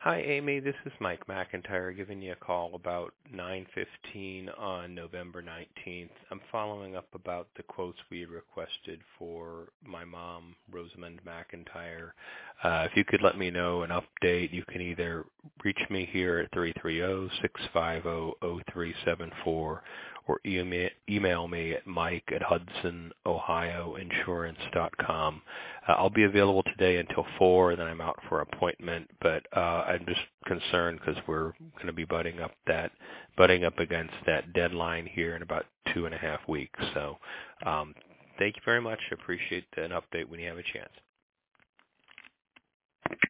Hi, Amy. This is Mike McIntyre giving you a call about 9:15 on November 19th. I'm following up about the quotes we had requested for my mom, Rosamond McIntyre. If you could let me know an update, you can either reach me here at 330-650-0374 or email me at mike@hudsonohioinsurance.com. I'll be available today until 4, and then I'm out for an appointment, but I'm just concerned because we're going to be butting up against that deadline here in about 2.5 weeks. So thank you very much. Appreciate an update when you have a chance.